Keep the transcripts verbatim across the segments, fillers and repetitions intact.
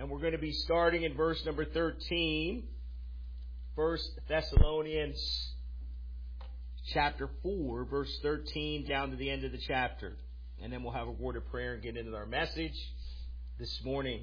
And we're going to be starting in verse number thirteen. First Thessalonians chapter four, verse thirteen, down to the end of the chapter. And then we'll have a word of prayer and get into our message this morning.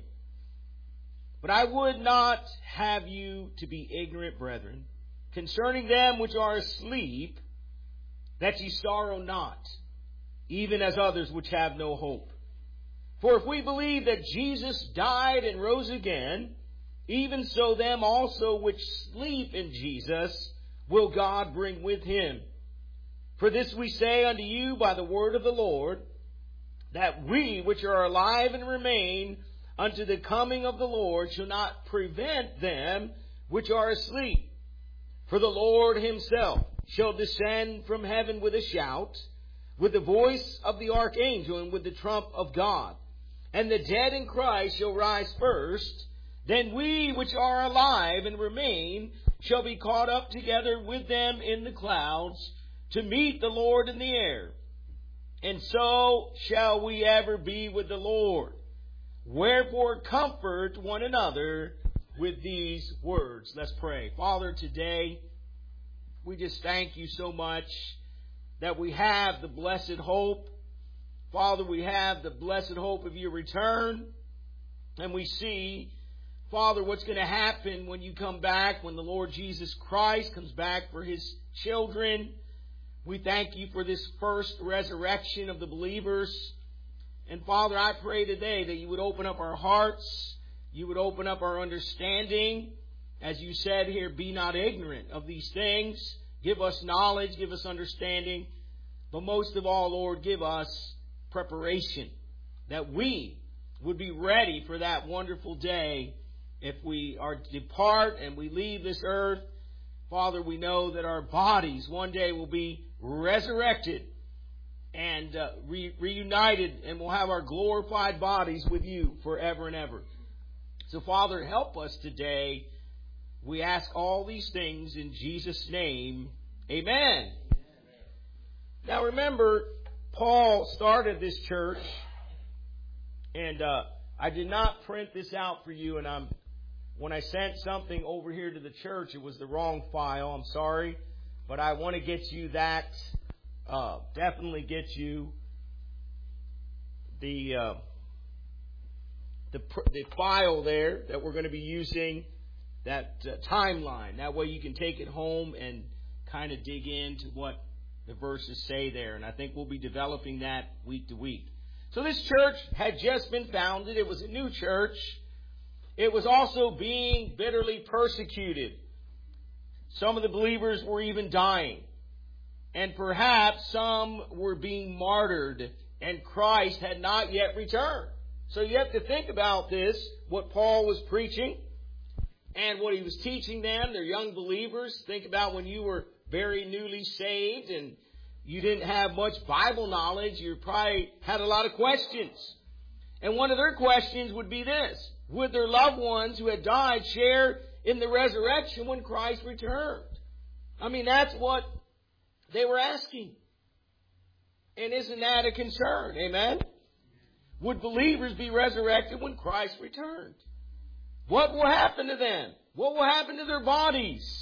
But I would not have you to be ignorant, brethren, concerning them which are asleep, that ye sorrow not, even as others which have no hope. For if we believe that Jesus died and rose again, even so them also which sleep in Jesus will God bring with him. For this we say unto you by the word of the Lord, that we which are alive and remain unto the coming of the Lord shall not prevent them which are asleep. For the Lord himself shall descend from heaven with a shout, with the voice of the archangel, and with the trump of God. And the dead in Christ shall rise first. Then we which are alive and remain shall be caught up together with them in the clouds to meet the Lord in the air. And so shall we ever be with the Lord. Wherefore comfort one another with these words. Let's pray. Father, today we just thank you so much that we have the blessed hope. Father, we have the blessed hope of your return. And we see, Father, what's going to happen when you come back, when the Lord Jesus Christ comes back for his children. We thank you for this first resurrection of the believers. And Father, I pray today that you would open up our hearts. You would open up our understanding. As you said here, be not ignorant of these things. Give us knowledge, give us understanding. But most of all, Lord, give us preparation, that we would be ready for that wonderful day if we are to depart and we leave this earth. Father, we know that our bodies one day will be resurrected and uh, re- reunited, and we'll have our glorified bodies with you forever and ever. So, Father, help us today. We ask all these things in Jesus' name. Amen. Now, remember, Paul started this church, and uh, I did not print this out for you, and I'm when I sent something over here to the church, it was the wrong file. I'm sorry, but I want to get you that, uh, definitely get you the uh, the the file there that we're going to be using, that uh, timeline. That way you can take it home and kind of dig into what the verses say there. And I think we'll be developing that week to week. So this church had just been founded. It was a new church. It was also being bitterly persecuted. Some of the believers were even dying. And perhaps some were being martyred. And Christ had not yet returned. So you have to think about this, what Paul was preaching and what he was teaching them. They're young believers. Think about when you were very newly saved and you didn't have much Bible knowledge. You probably had a lot of questions. And one of their questions would be this: would their loved ones who had died share in the resurrection when Christ returned? I mean, that's what they were asking. And isn't that a concern? Amen? Would believers be resurrected when Christ returned? What will happen to them? What will happen to their bodies?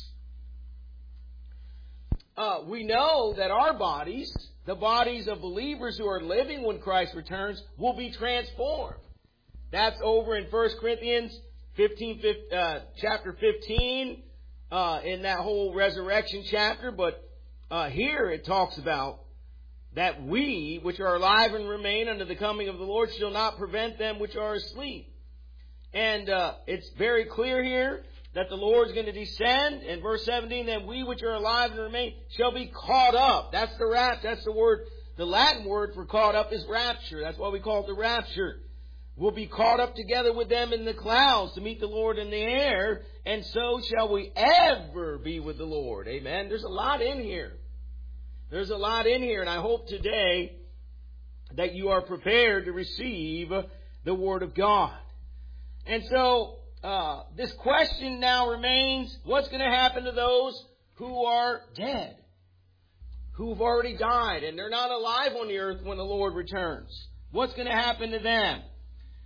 Uh, we know that our bodies, the bodies of believers who are living when Christ returns, will be transformed. That's over in First Corinthians fifteen, uh, chapter fifteen, uh, in that whole resurrection chapter. But uh, here it talks about that we, which are alive and remain unto the coming of the Lord, shall not prevent them which are asleep. And uh, it's very clear here that the Lord's going to descend. In verse seventeen, then we which are alive and remain shall be caught up. That's the rap. That's the word. The Latin word for caught up is rapture. That's why we call it the rapture. We'll be caught up together with them in the clouds to meet the Lord in the air. And so shall we ever be with the Lord. Amen. There's a lot in here. There's a lot in here. And I hope today that you are prepared to receive the Word of God. And so Uh, this question now remains: what's going to happen to those who are dead, who've already died, and they're not alive on the earth when the Lord returns? What's going to happen to them?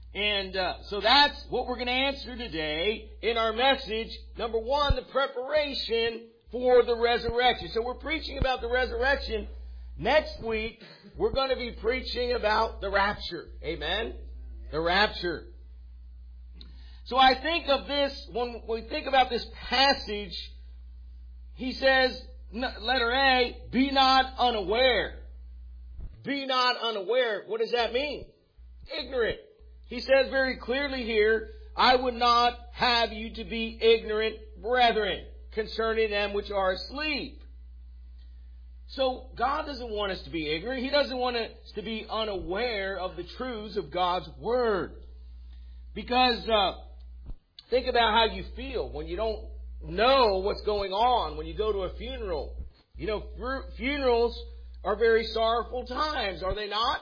And uh, so that's what we're going to answer today in our message. Number one, the preparation for the resurrection. So we're preaching about the resurrection. Next week, we're going to be preaching about the rapture. Amen? The rapture. So I think of this, when we think about this passage, he says, letter A, be not unaware. Be not unaware. What does that mean? Ignorant. He says very clearly here, I would not have you to be ignorant, brethren, concerning them which are asleep. So God doesn't want us to be ignorant. He doesn't want us to be unaware of the truths of God's Word. Because uh, think about how you feel when you don't know what's going on, when you go to a funeral. You know, funerals are very sorrowful times, are they not?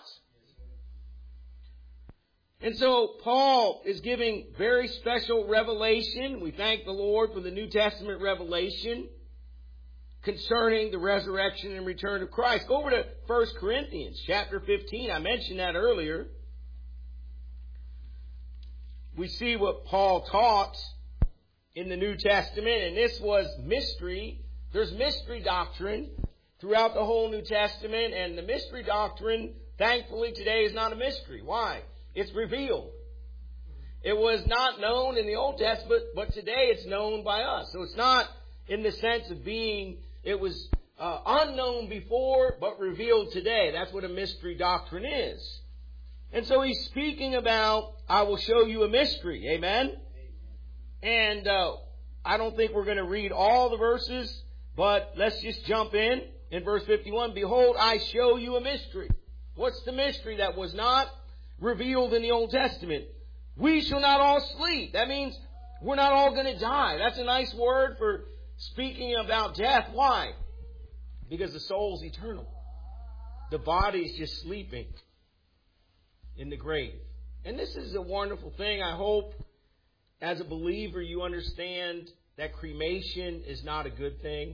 And so Paul is giving very special revelation. We thank the Lord for the New Testament revelation concerning the resurrection and return of Christ. Go over to First Corinthians chapter fifteen. I mentioned that earlier. We see what Paul taught in the New Testament, and this was mystery. There's mystery doctrine throughout the whole New Testament, and the mystery doctrine, thankfully, today is not a mystery. Why? It's revealed. It was not known in the Old Testament, but today it's known by us. So it's not in the sense of being, it was uh, unknown before, but revealed today. That's what a mystery doctrine is. And so he's speaking about, I will show you a mystery. Amen? And uh, I don't think we're going to read all the verses, but let's just jump in. In verse fifty-one, behold, I show you a mystery. What's the mystery that was not revealed in the Old Testament? We shall not all sleep. That means we're not all going to die. That's a nice word for speaking about death. Why? Because the soul's eternal. The body's just sleeping in the grave. And this is a wonderful thing. I hope as a believer you understand that cremation is not a good thing.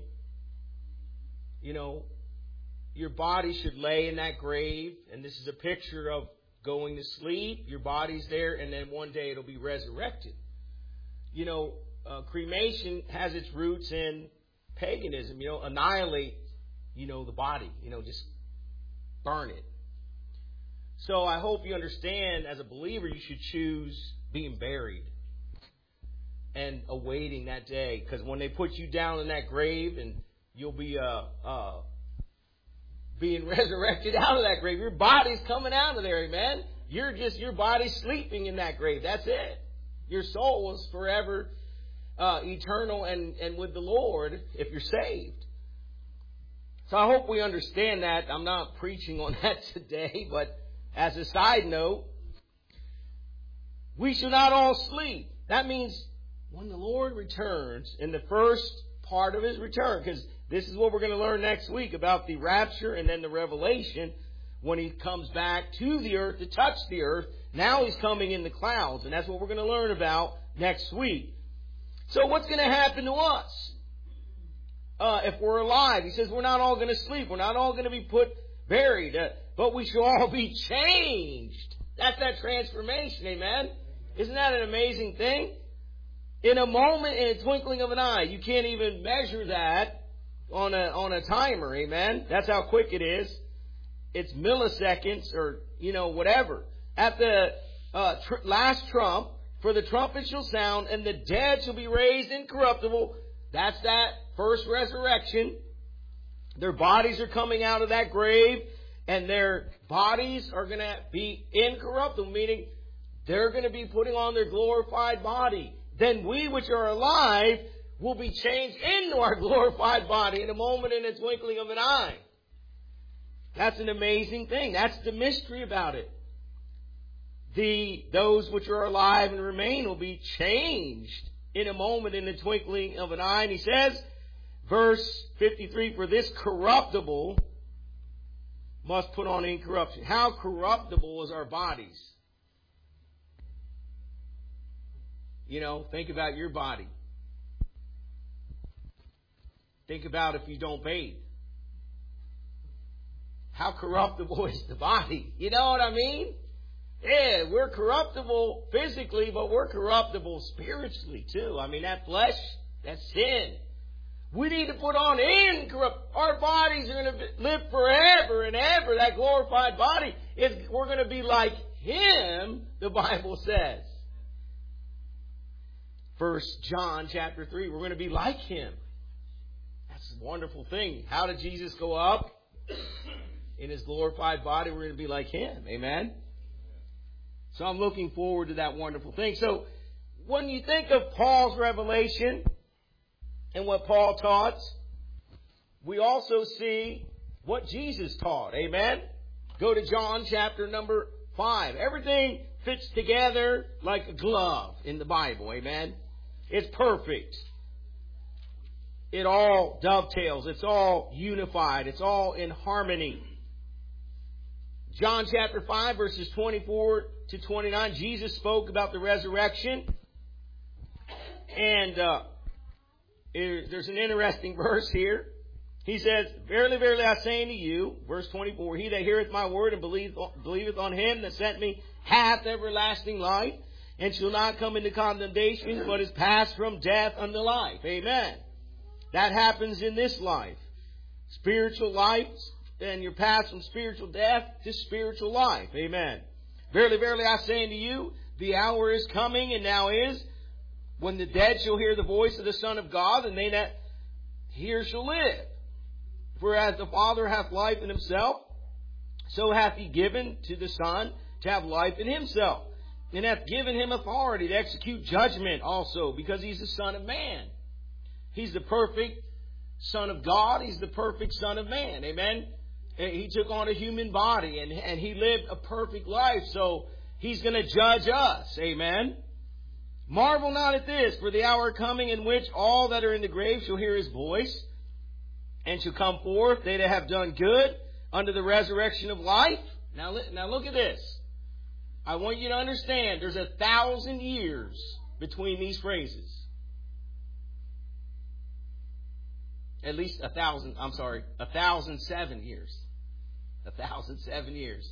You know, your body should lay in that grave, and this is a picture of going to sleep. Your body's there, and then one day it'll be resurrected. You know, uh, cremation has its roots in paganism. You know, annihilate, you know, the body. You know, just burn it. So I hope you understand, as a believer, you should choose being buried and awaiting that day. Because when they put you down in that grave and you'll be uh, uh, being resurrected out of that grave. Your body's coming out of there, amen? You're just, your body's sleeping in that grave. That's it. Your soul is forever uh, eternal and, and with the Lord if you're saved. So I hope we understand that. I'm not preaching on that today, but as a side note, we shall not all sleep. That means when the Lord returns in the first part of His return, because this is what we're going to learn next week about the rapture and then the revelation when He comes back to the earth to touch the earth. Now He's coming in the clouds, and that's what we're going to learn about next week. So what's going to happen to us uh, if we're alive? He says we're not all going to sleep. We're not all going to be put buried, uh, but we shall all be changed. That's that transformation, amen? Isn't that an amazing thing? In a moment, in a twinkling of an eye. You can't even measure that on a on a timer, amen? That's how quick it is. It's milliseconds or, you know, whatever. At the uh, tr- last trump, for the trumpet shall sound, and the dead shall be raised incorruptible. That's that first resurrection. Their bodies are coming out of that grave, and their bodies are going to be incorruptible, meaning they're going to be putting on their glorified body. Then we which are alive will be changed into our glorified body in a moment, in a twinkling of an eye. That's an amazing thing. That's the mystery about it. The those which are alive and remain will be changed in a moment, in the twinkling of an eye. And he says, verse fifty-three, for this corruptible must put on incorruption. How corruptible is our bodies? You know, think about your body. Think about if you don't bathe. How corruptible is the body? You know what I mean? Yeah, we're corruptible physically, but we're corruptible spiritually too. I mean, that flesh, that's sin. We need to put on incorrupt. Our bodies are going to live forever and ever. That glorified body, is we're going to be like Him, the Bible says. First John chapter three, we're going to be like Him. That's a wonderful thing. How did Jesus go up? In His glorified body, we're going to be like Him. Amen? So I'm looking forward to that wonderful thing. So when you think of Paul's revelation and what Paul taught, we also see what Jesus taught. Amen? Go to John chapter number five. Everything fits together like a glove in the Bible. Amen? It's perfect. It all dovetails. It's all unified. It's all in harmony. John chapter five, verses twenty-four to twenty-nine, Jesus spoke about the resurrection. And uh, there's an interesting verse here. He says, Verily, verily, I say unto you, verse twenty-four, He that heareth my word and believeth, believeth on Him that sent me hath everlasting life, and shall not come into condemnation, but is passed from death unto life. Amen. That happens in this life. Spiritual life, and you're passed from spiritual death to spiritual life. Amen. Verily, verily, I say unto you, the hour is coming, and now is, when the dead shall hear the voice of the Son of God, and they that hear shall live. For as the Father hath life in Himself, so hath He given to the Son to have life in Himself, and hath given Him authority to execute judgment also, because He's the Son of Man. He's the perfect Son of God. He's the perfect Son of Man. Amen. He took on a human body, and, and He lived a perfect life. So He's going to judge us. Amen. Marvel not at this, for the hour coming in which all that are in the grave shall hear His voice, and shall come forth, they that have done good, unto the resurrection of life. Now, now look at this. I want you to understand, there's a thousand years between these phrases. At least a thousand, I'm sorry, a thousand seven years. A thousand seven years.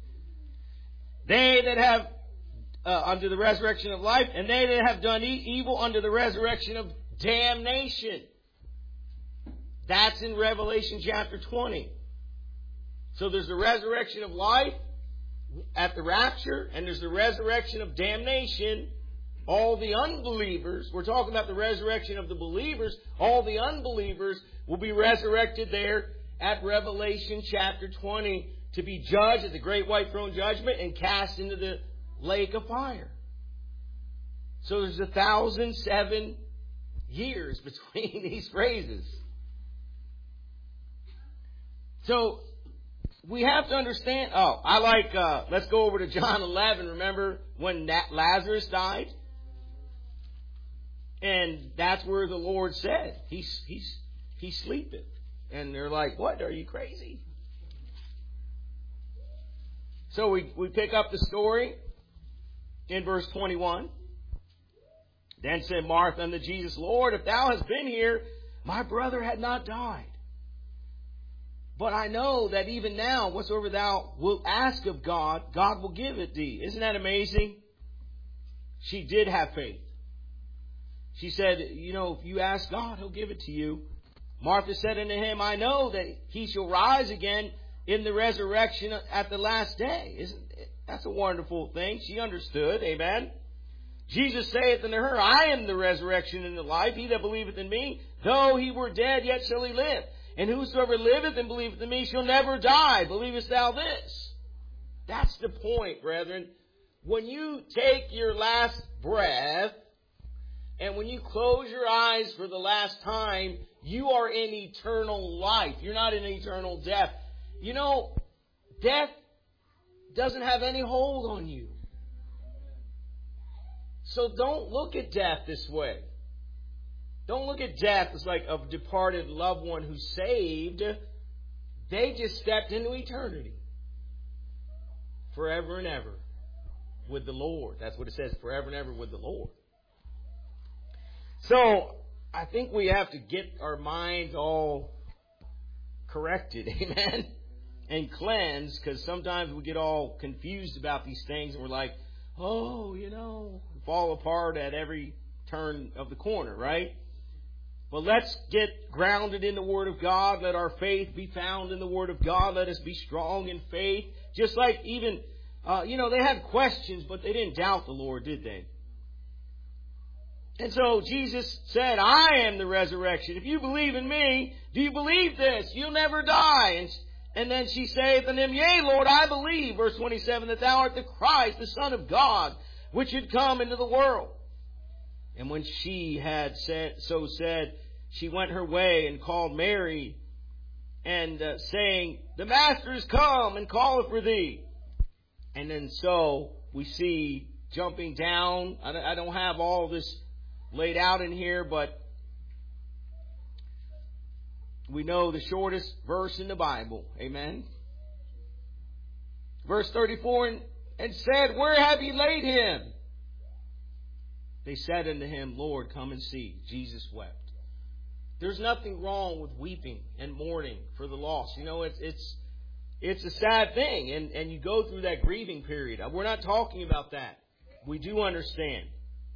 They that have, uh, unto the resurrection of life, and they that have done e- evil unto the resurrection of damnation. That's in Revelation chapter twenty. So there's the resurrection of life at the rapture, and there's the resurrection of damnation. All the unbelievers, we're talking about the resurrection of the believers, all the unbelievers will be resurrected there at Revelation chapter twenty to be judged at the great white throne judgment and cast into the lake of fire. So there's a thousand seven years between these phrases. So we have to understand. Oh, I like, uh, let's go over to John eleven. Remember when Lazarus died? And that's where the Lord said, He's, he's, he's sleeping. And they're like, what? Are you crazy? So we, we pick up the story in verse twenty-one. Then said Martha unto Jesus, Lord, if thou hadst been here, my brother had not died. But I know that even now, whatsoever thou wilt ask of God, God will give it thee. Isn't that amazing? She did have faith. She said, you know, if you ask God, He'll give it to you. Martha said unto Him, I know that He shall rise again in the resurrection at the last day. Isn't it? That's a wonderful thing. She understood. Amen. Jesus saith unto her, I am the resurrection and the life. He that believeth in me, though he were dead, yet shall he live. And whosoever liveth and believeth in me shall never die. Believest thou this? That's the point, brethren. When you take your last breath, and when you close your eyes for the last time, you are in eternal life. You're not in eternal death. You know, death doesn't have any hold on you. So don't look at death this way. Don't look at death as like a departed loved one who's saved. They just stepped into eternity. Forever and ever with the Lord. That's what it says, forever and ever with the Lord. So, I think we have to get our minds all corrected. Amen? and cleansed, because sometimes we get all confused about these things and we're like, oh, you know, fall apart at every turn of the corner, right? But let's get grounded in the Word of God. Let our faith be found in the Word of God. Let us be strong in faith. Just like even, uh, you know, they had questions, but they didn't doubt the Lord, did they? And so Jesus said, I am the resurrection. If you believe in me, do you believe this? You'll never die. And, and then she saith unto him, Yea, Lord, I believe, verse twenty-seven, that thou art the Christ, the Son of God, which should come into the world. And when she had said, so said, she went her way and called Mary, and uh, saying, The Master is come and calleth for thee. And then so we see jumping down. I don't have all this laid out in here, but we know the shortest verse in the Bible. Amen. Verse thirty-four, and, and said, Where have ye laid him? They said unto him, Lord, come and see. Jesus wept. There's nothing wrong with weeping and mourning for the lost. You know, it's it's it's a sad thing, and, and you go through that grieving period. We're not talking about that. We do understand.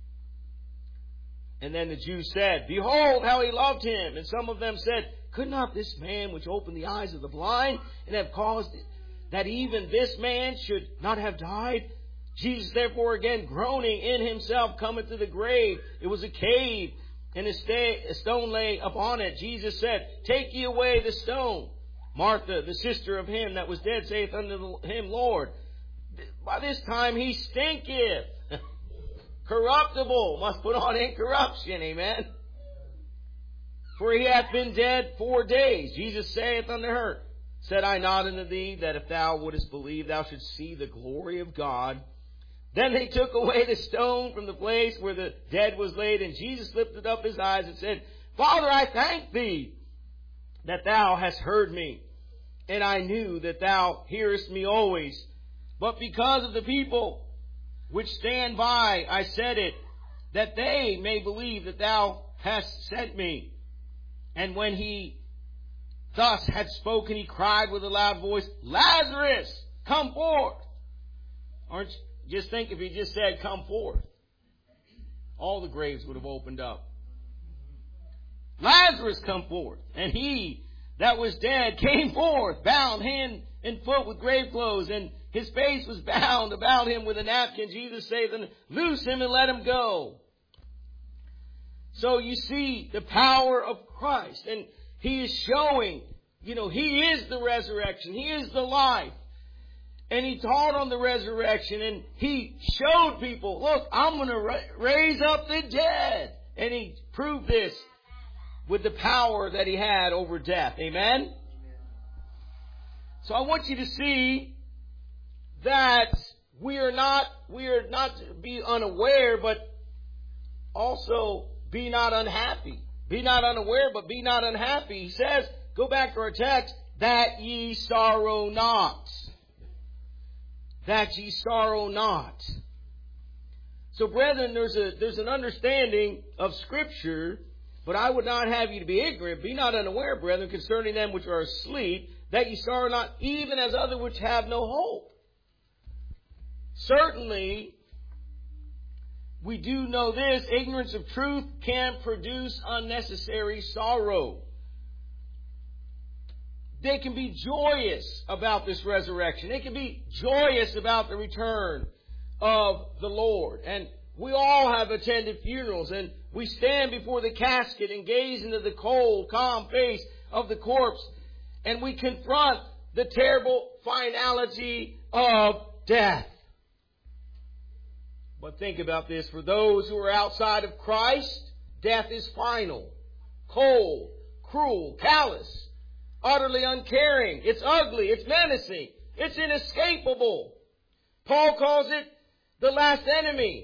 And then the Jews said, Behold, how he loved him. And some of them said, Could not this man which opened the eyes of the blind and have caused that even this man should not have died? Jesus therefore again groaning in himself cometh to the grave. It was a cave, and a, stay, a stone lay upon it. Jesus said, Take ye away the stone. Martha, the sister of him that was dead, saith unto him, Lord, by this time he stinketh. Corruptible, must put on incorruption. Amen. For he hath been dead four days. Jesus saith unto her, Said I not unto thee that if thou wouldest believe, thou shouldst see the glory of God? Then they took away the stone from the place where the dead was laid, and Jesus lifted up his eyes and said, Father, I thank thee that thou hast heard me, and I knew that thou hearest me always. But because of the people which stand by, I said it, that they may believe that thou hast sent me. And when he thus had spoken, he cried with a loud voice, Lazarus, come forth. Aren't you? Just think if he just said, come forth. All the graves would have opened up. Lazarus, come forth. And he that was dead came forth, bound hand and foot with grave clothes, and his face was bound about him with a napkin. Jesus saith, Loose him and let him go. So you see the power of Christ. And he is showing, you know, he is the resurrection. He is the life. And he taught on the resurrection, and he showed people, look, I'm going to ra- raise up the dead. And he proved this with the power that he had over death. Amen? So I want you to see that we are not, we are not to be unaware, but also be not unhappy. Be not unaware, but be not unhappy. He says, go back to our text, that ye sorrow not. That ye sorrow not. So brethren, there's a, there's an understanding of Scripture, but I would not have you to be ignorant. Be not unaware, brethren, concerning them which are asleep, that ye sorrow not, even as other which have no hope. Certainly, we do know this, ignorance of truth can produce unnecessary sorrow. They can be joyous about this resurrection. They can be joyous about the return of the Lord. And we all have attended funerals, and we stand before the casket and gaze into the cold, calm face of the corpse, and we confront the terrible finality of death. But think about this. For those who are outside of Christ, death is final, cold, cruel, callous, utterly uncaring. It's ugly. It's menacing. It's inescapable. Paul calls it the last enemy.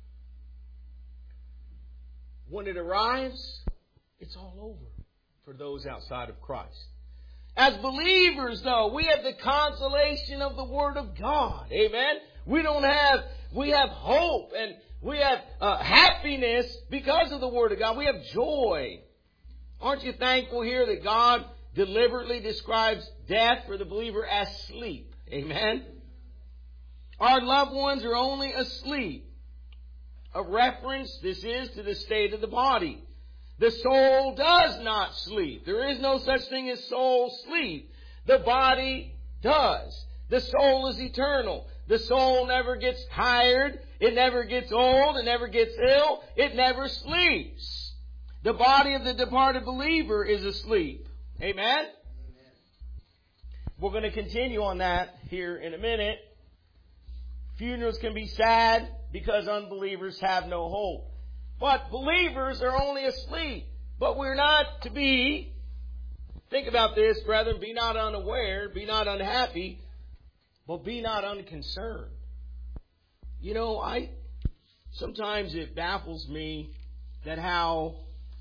When it arrives, it's all over for those outside of Christ. As believers, though, we have the consolation of the Word of God. Amen? We don't have, we have hope and we have uh, happiness because of the Word of God. We have joy. Aren't you thankful here that God deliberately describes death for the believer as sleep. Amen? Our loved ones are only asleep. A reference, this is, to the state of the body. The soul does not sleep. There is no such thing as soul sleep. The body does. The soul is eternal. The soul never gets tired. It never gets old. It never gets ill. It never sleeps. The body of the departed believer is asleep. Amen? Amen. We're going to continue on that here in a minute. Funerals can be sad because unbelievers have no hope. But believers are only asleep. But we're not to be, think about this, brethren, be not unaware, be not unhappy, but be not unconcerned. You know, I sometimes it baffles me that how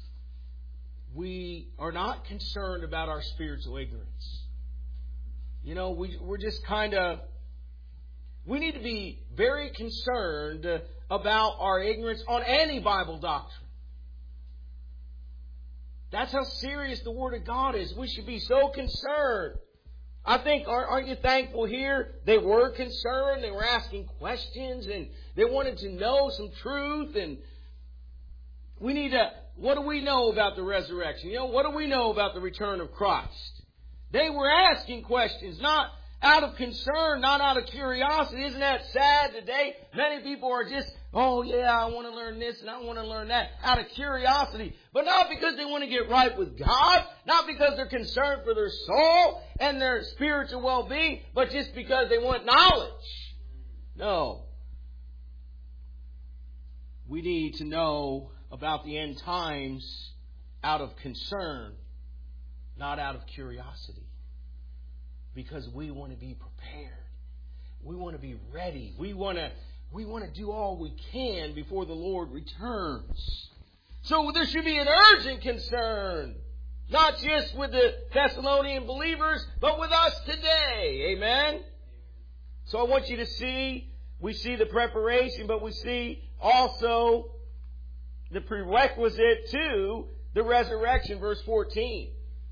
we are not concerned about our spiritual ignorance. You know, we, we're just kind of, we need to be very concerned about our ignorance on any Bible doctrine. That's how serious the Word of God is. We should be so concerned. I think, aren't you thankful here? They were concerned. They were asking questions and they wanted to know some truth. And we need to, what do we know about the resurrection? You know, what do we know about the return of Christ? They were asking questions, not out of concern, not out of curiosity. Isn't that sad today? Many people are just, oh yeah, I want to learn this and I want to learn that out of curiosity. But not because they want to get right with God, not because they're concerned for their soul and their spiritual well-being, but just because they want knowledge. No. We need to know about the end times out of concern, not out of curiosity. Because we want to be prepared. We want to be ready. We want to, we want to do all we can before the Lord returns. So there should be an urgent concern. Not just with the Thessalonian believers, but with us today. Amen? So I want you to see, we see the preparation, but we see also the prerequisite to the resurrection, verse fourteen.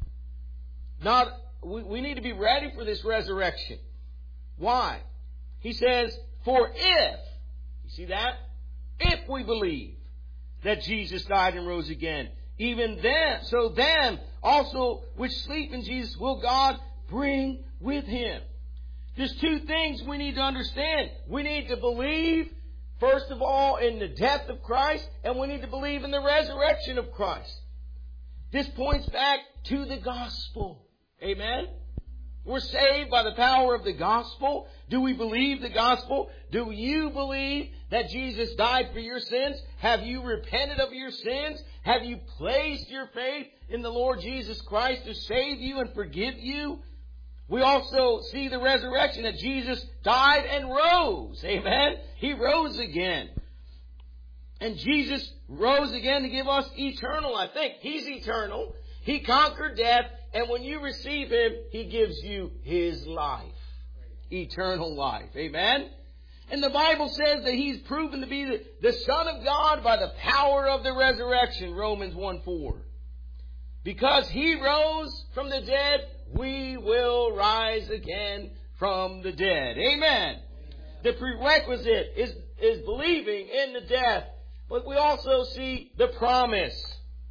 Not We, we need to be ready for this resurrection. Why? He says, for if, you see that? If we believe that Jesus died and rose again, even then, so then also which sleep in Jesus will God bring with Him. There's two things we need to understand. We need to believe, first of all, in the death of Christ, and we need to believe in the resurrection of Christ. This points back to the gospel. Amen? We're saved by the power of the gospel. Do we believe the gospel? Do you believe that Jesus died for your sins? Have you repented of your sins? Have you placed your faith in the Lord Jesus Christ to save you and forgive you? We also see the resurrection, that Jesus died and rose. Amen? He rose again. And Jesus rose again to give us eternal, I think. He's eternal. He conquered death. And when you receive Him, He gives you His life. Eternal life. Amen? And the Bible says that He's proven to be the, the Son of God by the power of the resurrection. Romans one four. Because He rose from the dead, we will rise again from the dead. Amen? Amen. The prerequisite is, is believing in the death. But we also see the promise.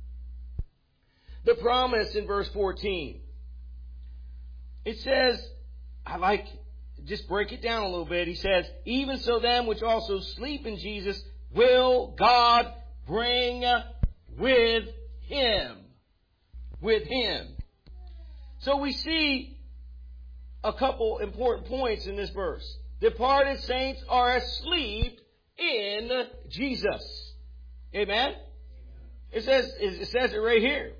The promise in verse fourteen. It says, I like, just break it down a little bit. He says, even so them which also sleep in Jesus will God bring with Him. With Him. So we see a couple important points in this verse. Departed saints are asleep in Jesus. Amen? It says, it says it right here.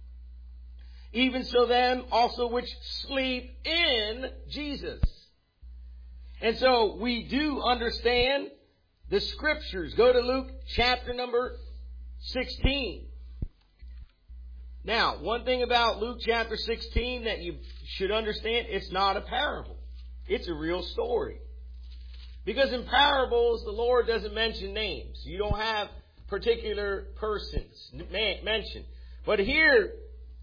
Even so them also which sleep in Jesus. And so we do understand the Scriptures. Go to Luke chapter number sixteen. Now, one thing about Luke chapter sixteen that you should understand, it's not a parable. It's a real story. Because in parables, the Lord doesn't mention names. You don't have particular persons mentioned. But here,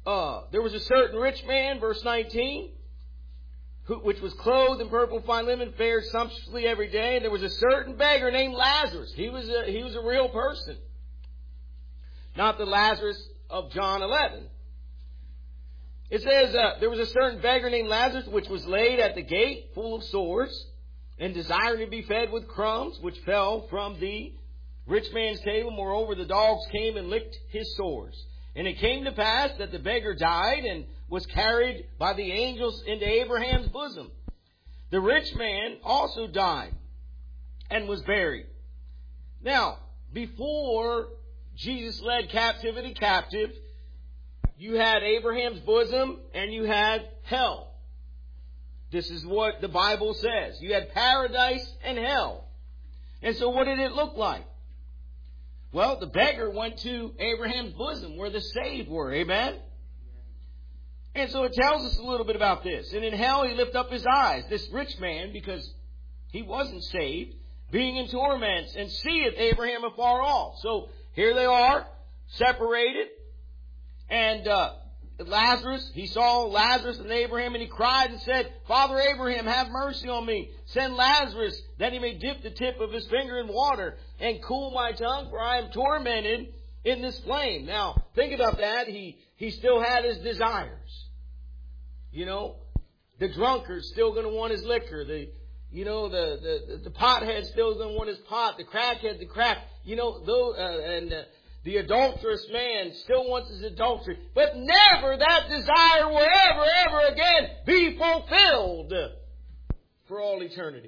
uh, there was a certain rich man, verse nineteen, who, which was clothed in purple fine linen, fared sumptuously every day. And there was a certain beggar named Lazarus. He was a, he was a real person. Not the Lazarus of John eleven. It says, uh, there was a certain beggar named Lazarus, which was laid at the gate, full of sores, and desired to be fed with crumbs, which fell from the rich man's table. Moreover, the dogs came and licked his sores. And it came to pass that the beggar died and was carried by the angels into Abraham's bosom. The rich man also died and was buried. Now, before Jesus led captivity captive, you had Abraham's bosom and you had hell. This is what the Bible says. You had paradise and hell. And so what did it look like? Well, the beggar went to Abraham's bosom where the saved were. Amen? And so it tells us a little bit about this. And in hell he lifted up his eyes. This rich man, because he wasn't saved, being in torments, and seeth Abraham afar off. So here they are, separated. And uh, Lazarus, he saw Lazarus and Abraham, and he cried and said, Father Abraham, have mercy on me. Send Lazarus that he may dip the tip of his finger in water and cool my tongue, for I am tormented in this flame. Now, think about that. He, he still had his desires. You know, the drunkard's still going to want his liquor. The, you know, the, the, the pothead's still going to want his pot. The crackhead, the crack. You know, those, uh, and uh, the adulterous man still wants his adultery. But never that desire will ever, ever again be fulfilled for all eternity.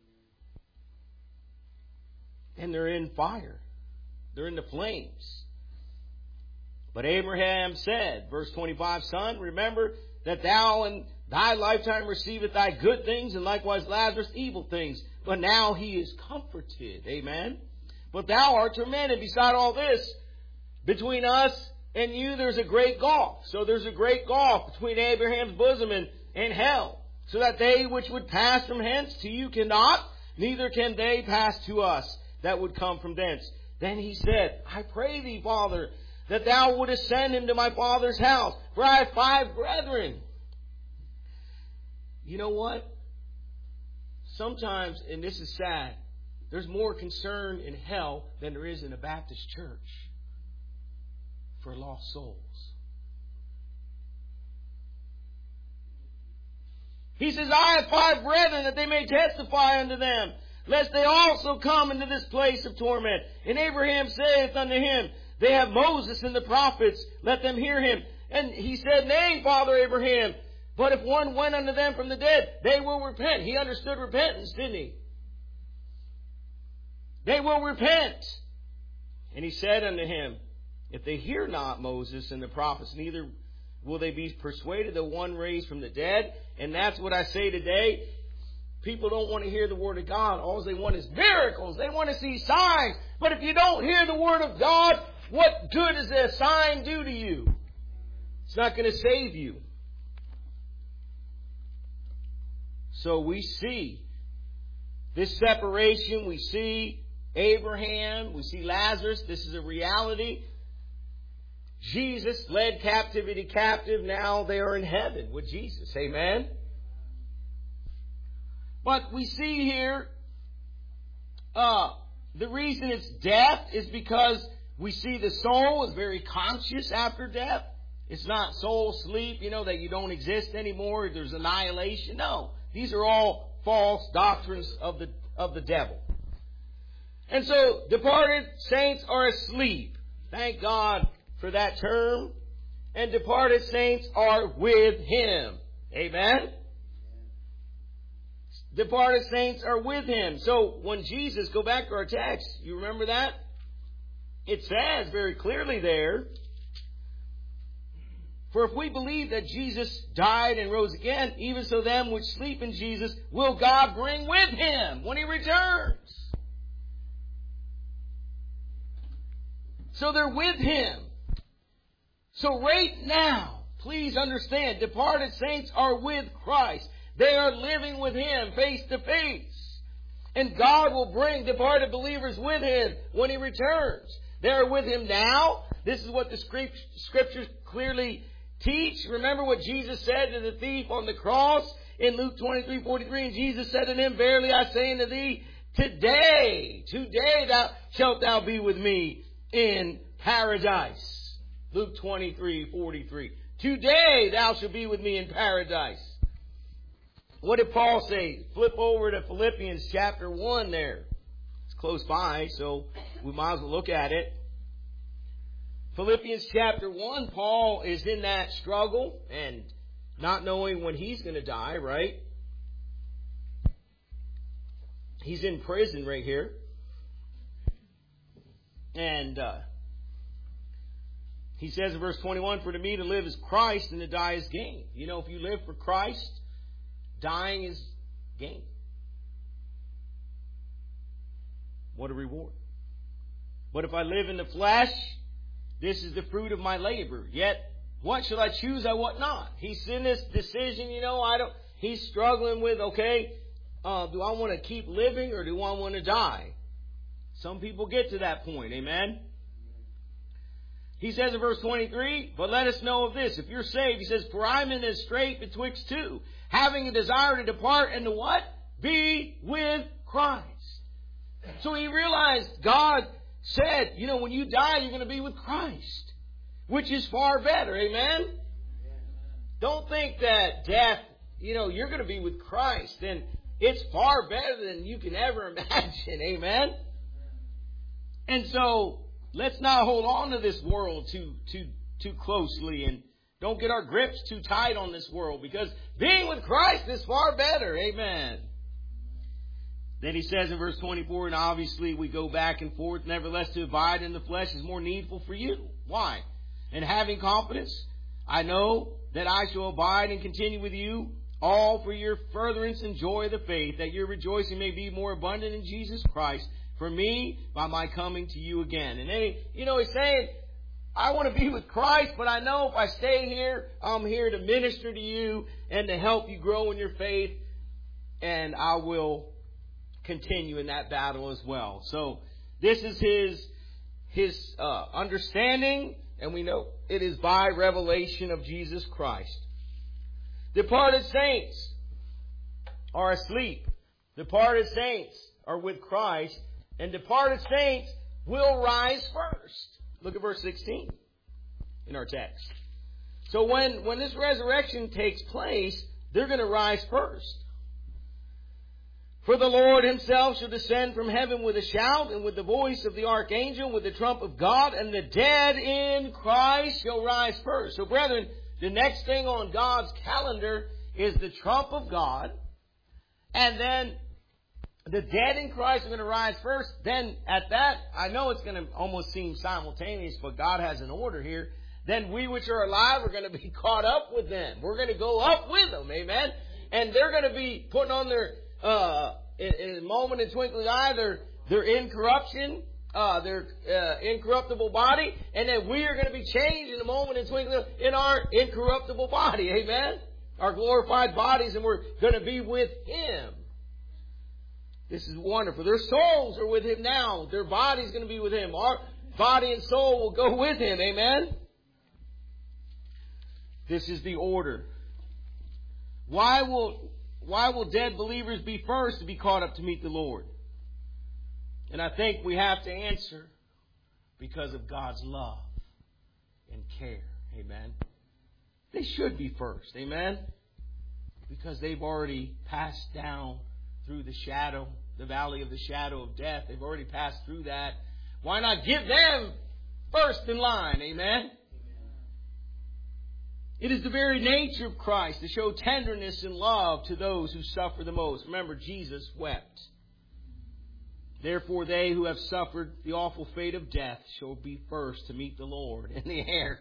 And they're in fire. They're in the flames. But Abraham said, verse twenty-five, Son, remember that thou in thy lifetime receiveth thy good things, and likewise Lazarus evil things. But now he is comforted. Amen. But thou art tormented. Beside all this, between us and you, there's a great gulf. So there's a great gulf between Abraham's bosom and, and hell. So that they which would pass from hence to you cannot, neither can they pass to us that would come from thence. Then he said, I pray thee, Father, that thou wouldest send him to my father's house, for I have five brethren. You know what? Sometimes, and this is sad, there's more concern in hell than there is in a Baptist church for lost souls. He says, I have five brethren, that they may testify unto them, lest they also come into this place of torment. And Abraham saith unto him, they have Moses and the prophets, let them hear him. And he said, Nay, Father Abraham, but if one went unto them from the dead, they will repent. He understood repentance, didn't he? They will repent. And he said unto him, if they hear not Moses and the prophets, neither will they be persuaded that one raised from the dead. And that's what I say today. People don't want to hear the Word of God. All they want is miracles. They want to see signs. But if you don't hear the Word of God, what good does a sign do to you? It's not going to save you. So we see this separation. We see Abraham. We see Lazarus. This is a reality. Jesus led captivity captive. Now they are in heaven with Jesus. Amen. But we see here, uh, the reason it's death is because we see the soul is very conscious after death. It's not soul sleep, you know, that you don't exist anymore. There's annihilation. No, these are all false doctrines of the of the devil. And so departed saints are asleep. Thank God for that term. And departed saints are with Him. Amen. Departed saints are with Him. So when Jesus, go back to our text, you remember that? It says very clearly there, for if we believe that Jesus died and rose again, even so them which sleep in Jesus will God bring with Him when He returns. So they're with Him. So right now, please understand, departed saints are with Christ. They are living with Him face to face. And God will bring departed believers with Him when He returns. They are with Him now. This is what the Scriptures clearly teach. Remember what Jesus said to the thief on the cross in Luke twenty-three forty-three. And Jesus said unto him, verily I say unto thee, today, today thou shalt thou be with me in paradise. Luke twenty-three forty-three. Today thou shalt be with me in paradise. What did Paul say? Flip over to Philippians chapter one there. It's close by, so we might as well look at it. Philippians chapter one, Paul is in that struggle and not knowing when he's going to die, right? He's in prison right here. And uh, he says in verse twenty-one, for to me to live is Christ and to die is gain. You know, if you live for Christ, dying is gain. What a reward. But if I live in the flesh, this is the fruit of my labor. Yet, what shall I choose? I what not? He's in this decision, you know, I don't, he's struggling with, okay, uh, do I want to keep living or do I want to die? Some people get to that point, amen? He says in verse twenty-three, but let us know of this. If you're saved, he says, for I'm in a strait betwixt two, having a desire to depart and to what? Be with Christ. So he realized God said, you know, when you die, you're going to be with Christ, which is far better. Amen? Amen. Don't think that death, you know, you're going to be with Christ, and it's far better than you can ever imagine. Amen? And so let's not hold on to this world too, too, too closely, and don't get our grips too tight on this world, because being with Christ is far better. Amen. Then he says in verse twenty-four, and obviously we go back and forth, nevertheless to abide in the flesh is more needful for you. Why? And having confidence, I know that I shall abide and continue with you, all for your furtherance and joy of the faith, that your rejoicing may be more abundant in Jesus Christ, for me, by my coming to you again. And then, he, you know, he's saying, I want to be with Christ, but I know if I stay here, I'm here to minister to you and to help you grow in your faith, and I will continue in that battle as well. So this is his his uh, understanding, and we know it is by revelation of Jesus Christ. Departed saints are asleep. Departed saints are with Christ, and departed saints will rise first. Look at verse sixteen in our text. So when, when this resurrection takes place, they're going to rise first. For the Lord himself shall descend from heaven with a shout, and with the voice of the archangel, with the trump of God, and the dead in Christ shall rise first. So brethren, the next thing on God's calendar is the trump of God, and then the dead in Christ are going to rise first. Then at that, I know it's going to almost seem simultaneous, but God has an order here. Then we which are alive are going to be caught up with them. We're going to go up with them, amen? And they're going to be putting on their Uh, in, in a moment and twinkling eye, their, their incorruption, uh, their uh, incorruptible body, and then we are going to be changed in a moment and twinkling in our incorruptible body, amen? Our glorified bodies, and we're going to be with Him. This is wonderful. Their souls are with Him now. Their body's going to be with Him. Our body and soul will go with Him, amen? This is the order. Why will... Why will dead believers be first to be caught up to meet the Lord? And I think we have to answer because of God's love and care. Amen. They should be first. Amen. Because they've already passed down through the shadow, the valley of the shadow of death. They've already passed through that. Why not give them first in line? Amen. It is the very nature of Christ to show tenderness and love to those who suffer the most. Remember, Jesus wept. Therefore, they who have suffered the awful fate of death shall be first to meet the Lord in the air.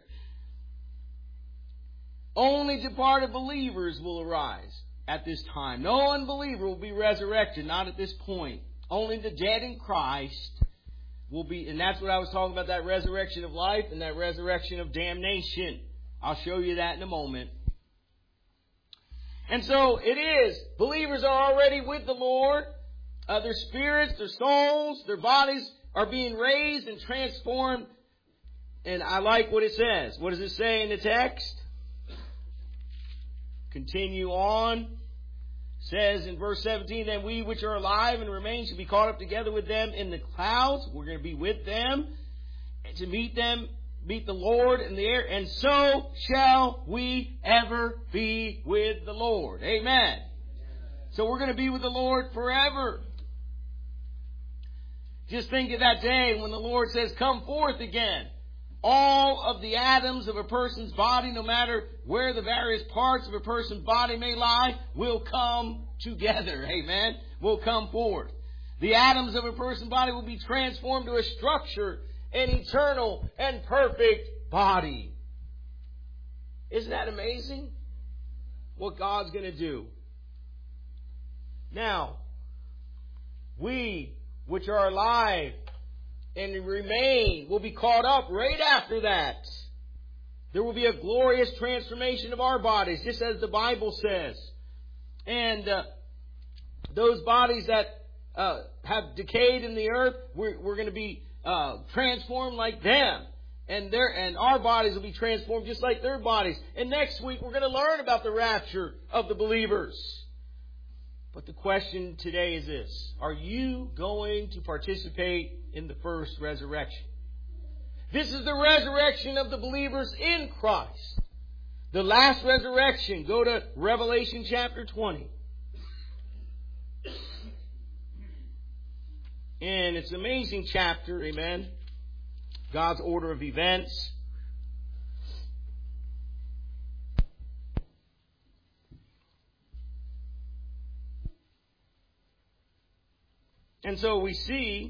Only departed believers will arise at this time. No unbeliever will be resurrected, not at this point. Only the dead in Christ will be, and that's what I was talking about, that resurrection of life and that resurrection of damnation. I'll show you that in a moment. And so it is. Believers are already with the Lord. Uh, their spirits, their souls, their bodies are being raised and transformed. And I like what it says. What does it say in the text? Continue on. Says in verse seventeen, then we which are alive and remain shall be caught up together with them in the clouds. We're going to be with them to meet them, meet the Lord in the air. And so shall we ever be with the Lord. Amen. So we're going to be with the Lord forever. Just think of that day when the Lord says, come forth again. All of the atoms of a person's body, no matter where the various parts of a person's body may lie, will come together. Amen. Will come forth. The atoms of a person's body will be transformed to a structure, an eternal and perfect body. Isn't that amazing? What God's going to do. Now, we which are alive and remain will be caught up right after that. There will be a glorious transformation of our bodies, just as the Bible says. And uh, those bodies that uh, have decayed in the earth, we're, we're going to be uh, transformed like them. And their and our bodies will be transformed just like their bodies. And next week we're going to learn about the rapture of the believers. But the question today is this. Are you going to participate in the first resurrection? This is the resurrection of the believers in Christ. The last resurrection. Go to Revelation chapter twenty. And it's an amazing chapter, amen. God's order of events. And so we see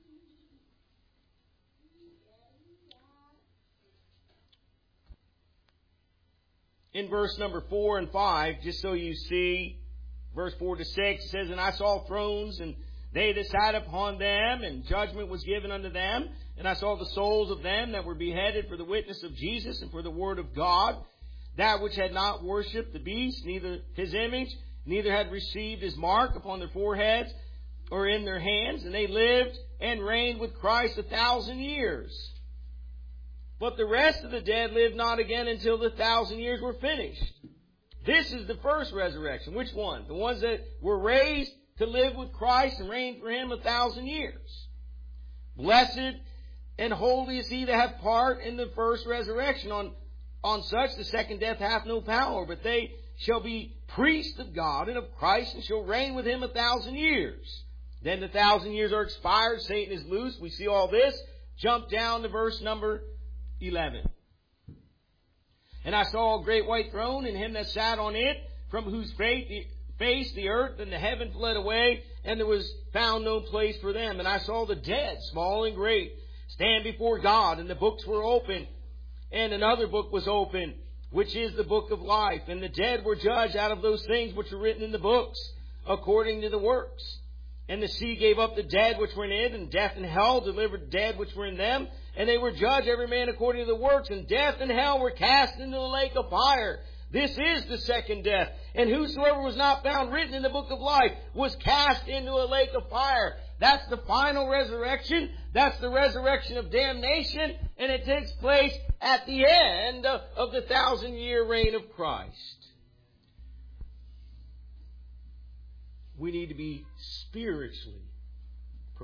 in verse number four and five, just so you see, verse four to six, it says, and I saw thrones, and they that sat upon them, and judgment was given unto them. And I saw the souls of them that were beheaded for the witness of Jesus and for the word of God, that which had not worshipped the beast, neither his image, neither had received his mark upon their foreheads or in their hands. And they lived and reigned with Christ a thousand years. But the rest of the dead lived not again until the thousand years were finished. This is the first resurrection. Which one? The ones that were raised to live with Christ and reign for Him a thousand years. Blessed and holy is he that hath part in the first resurrection. On, on such the second death hath no power, but they shall be priests of God and of Christ, and shall reign with Him a thousand years. Then the thousand years are expired, Satan is loose. We see all this. Jump down to verse number eleven. And I saw a great white throne, and Him that sat on it, from whose face the, face the earth and the heaven fled away, and there was found no place for them. And I saw the dead, small and great, stand before God, and the books were opened. And another book was opened, which is the book of life. And the dead were judged out of those things which were written in the books, according to the works. And the sea gave up the dead which were in it, and death and hell delivered the dead which were in them. And they were judged every man according to the works. And death and hell were cast into the lake of fire. This is the second death. And whosoever was not found written in the book of life was cast into a lake of fire. That's the final resurrection. That's the resurrection of damnation. And it takes place at the end of the thousand year reign of Christ. We need to be spiritually